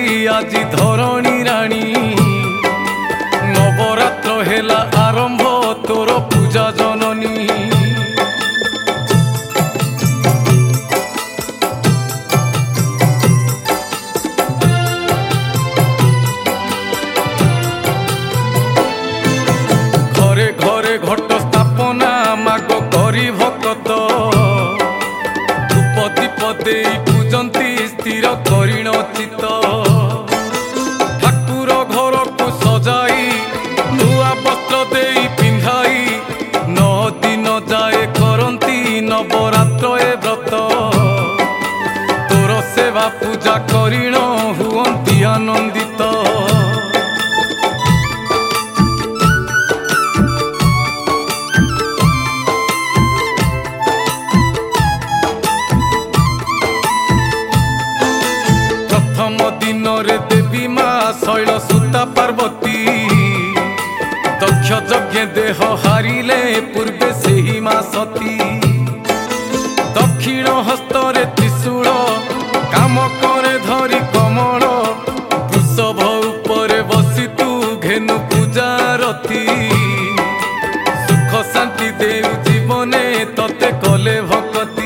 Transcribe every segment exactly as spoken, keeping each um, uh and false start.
आज धरणी राणी नवरात्र हेला आरंभ तोर पूजा जननी घरे घरे घट स्थापना माग करी भक्त धूप दीप दे पूजंती स्थिर करिण चित ठाकुर घर को सजाई नुआ वस्त्र दे पिंधाई नौ दिन जाए करंती नवरात्र ए व्रत तोर सेवा पूजा करिण हुअंती आनंदित प्रथम दिन रे देवी माँ शैल सुता पार्वती दक्ष यज्ञ देह हारिले पूर्वे से ही माँ सती दक्षिण हस्तरे त्रिशूल काम करे धरी कमल वृषभ उपरे बसी तू घेनु पूजा रती सुख शांति देउ जीवने तते कले भक्ति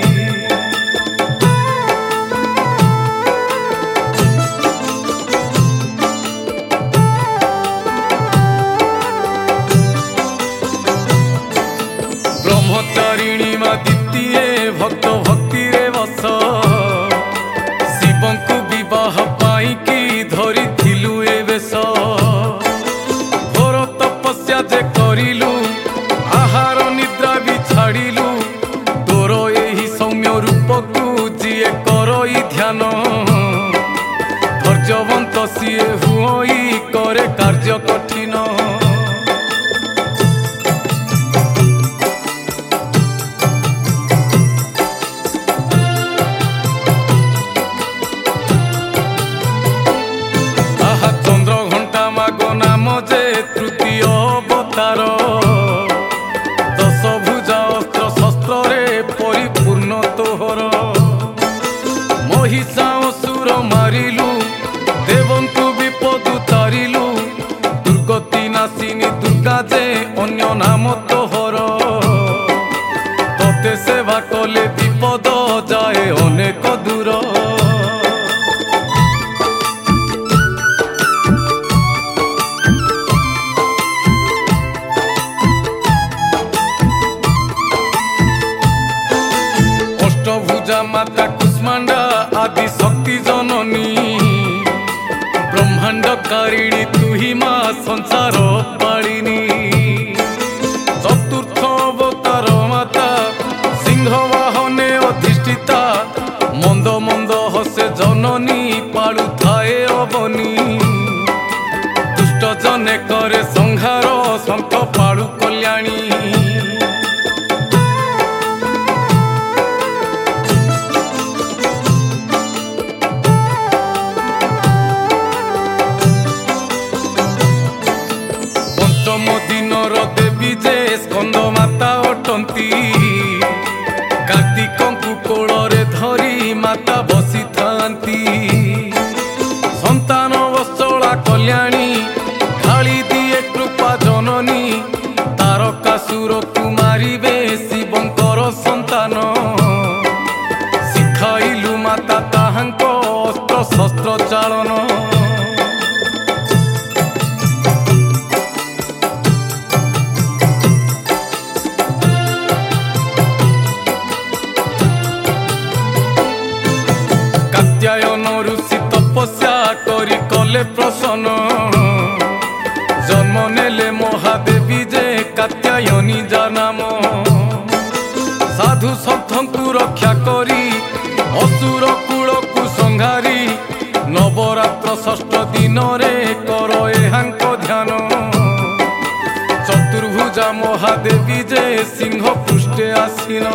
ब्रह्मचारिणी माँ द्वितीय भक्त भक्ति रे बस शिवं को विवाह पाई की धरी थिलु ए बेश घोर तपस्या जे करिलु आहार निद्रा भी छाड़िलु तोर एही सौम्य रूप को जिए करई ध्यान धैर्यवंत सिए हुई करे कार्य कठिन जे तृतीय अवतार दश भुजा अस्त्र शस्त्र रे परिपूर्ण तोहर महिषासुर मारिलु देवंतु विपद तारिलु दुर्गति नाशिनी दुर्गा जे अन्य नाम तोहर तते सेवा कले विपद जाए अनेक दूर भुजा माता कुष्मांडा आदि शक्ति जननी ब्रह्मांड कारिणी तू ही माँ संसार पालिनी चतुर्थ अवतार माता सिंह वाहने अधिष्ठिता मंद मंद हसे जननी पालु थाए अबनी दुष्ट जने करे संहार शंख पालु कल्याणी दिनर देवी जे स्कंद माता अटंती कार्तिक कोल धरी माता बसी थांती संतान वत्सला कल्याणी ढाली दिए कृपा जननी तारकासुर को मारिबे शिवंकर संतान शिखाइलु माता ताहांक अस्त्र शस्त्र चालन कात्यायन ऋषि तपस्या करी कले प्रसन्न जन्म नेले महादेवी जे कात्यायनी जा नाम साधु सप्तଙ୍କୁ रक्षा करी असुर कूल को संहारी नवरात्र षष्ठ दिन रे कर एहांक ध्यान चतुर्भुजा महादेवी जे सिंह पृष्ठे आसीन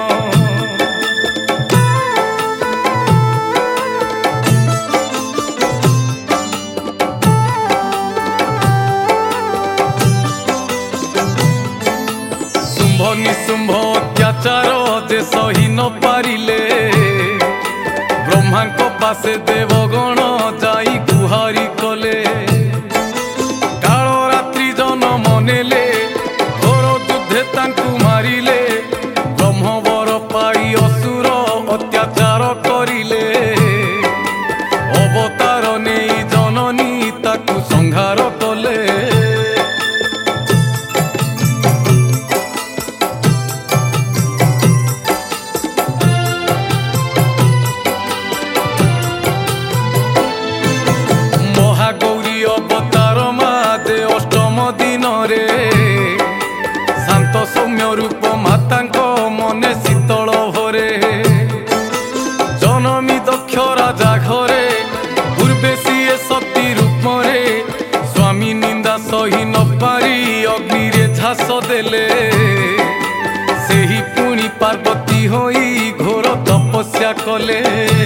निशुंभ अत्याचार जे सही न पारिले ब्रह्मा पासे देवगण जाई गुहारि ନିଶ୍ୱାସ ଦେଲେ ସେହି ପୁଣି ପାର୍ବତୀ ହୋଇ ଘୋର ତପସ୍ୟା କଲେ।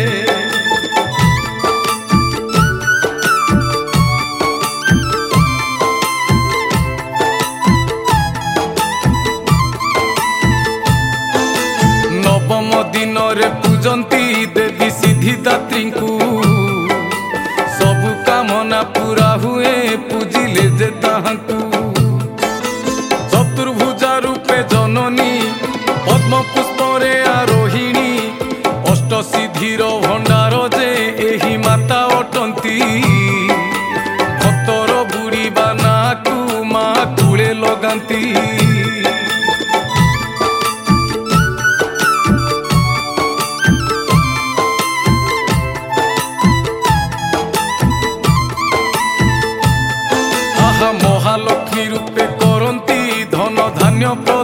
नवम दिन रे पूजंती देवी सिद्धिदात्रीଙ୍କୁ सबु कामना पूरा हुए पूजिले जे ताहांकु। चतुर्भुजा रूपे जननी पद्म पुष्परे आरोहिणी अष्ट सिद्धिर भंडार जे एही माता अटंती। भक्तर बुड़ीबा नाकु मा कूले लगांती। महालक्ष्मी रूपे करंती धन धान्य